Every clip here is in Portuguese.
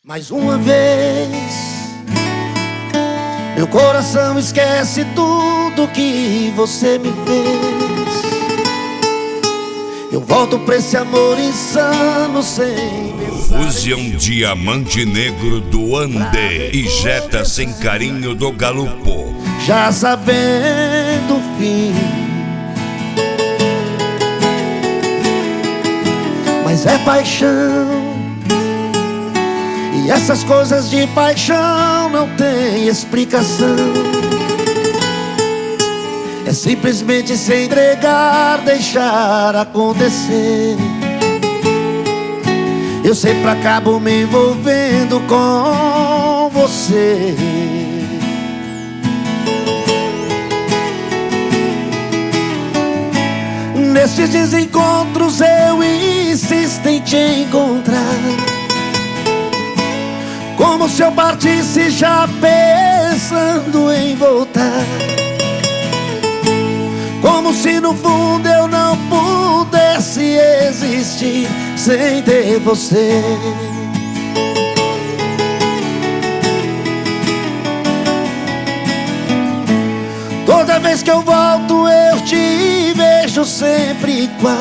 Mais uma vez, meu coração esquece tudo que você me fez. Eu volto pra esse amor insano sem pensar. Use um diamante negro do Ande e jeta sem carinho do Galupo. Já sabendo o fim, mas é paixão. E essas coisas de paixão não tem explicação. É simplesmente se entregar, deixar acontecer. Eu sempre acabo me envolvendo com você. Nesses desencontros eu insisto em te encontrar, como se eu partisse já pensando em voltar, como se no fundo eu não pudesse existir sem ter você. Toda vez que eu volto eu te vejo sempre igual,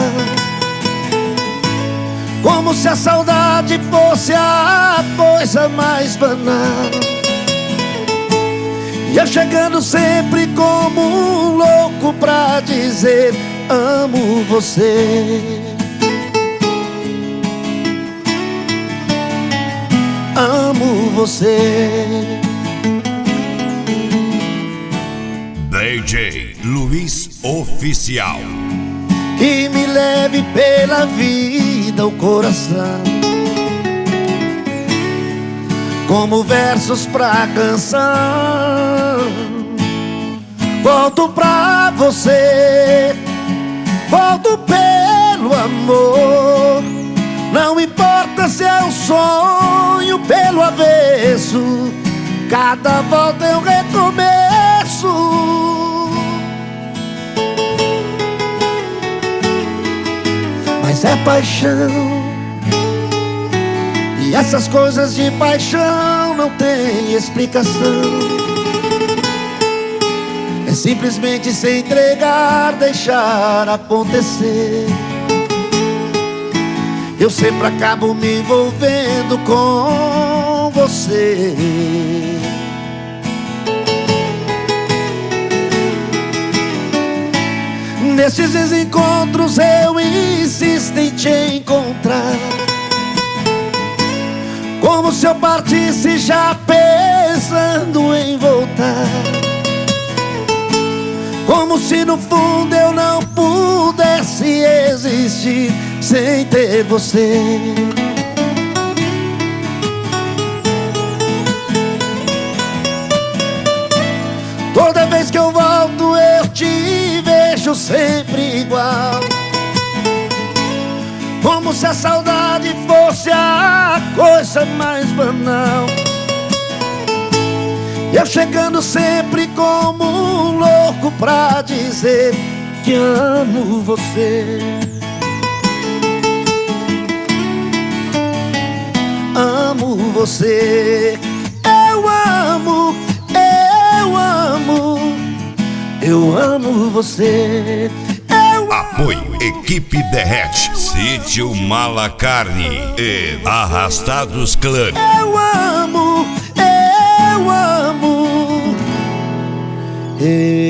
como se a saudade fosse a coisa mais banal. E eu chegando sempre como um louco pra dizer: amo você. Amo você. DJ Luiz Oficial. Que me leve pela vida o coração, como versos pra canção. Volto pra você, volto pelo amor. Não importa se é um sonho pelo avesso, cada volta é um recomeço. Mas é paixão, e essas coisas de paixão não tem explicação. É simplesmente se entregar, deixar acontecer. Eu sempre acabo me envolvendo com você. Nesses desencontros eu insisto em te encontrar, como se eu partisse já pensando em voltar, como se no fundo eu não pudesse existir sem ter você. Toda vez que eu volto eu te vejo sempre igual, como se a saudade fosse a coisa mais banal. E eu chegando sempre como um louco pra dizer que amo você. Amo você. Eu amo você. Apoio Equipe Derrete, Sítio Malacarne e Arrastados Clã. Eu amo.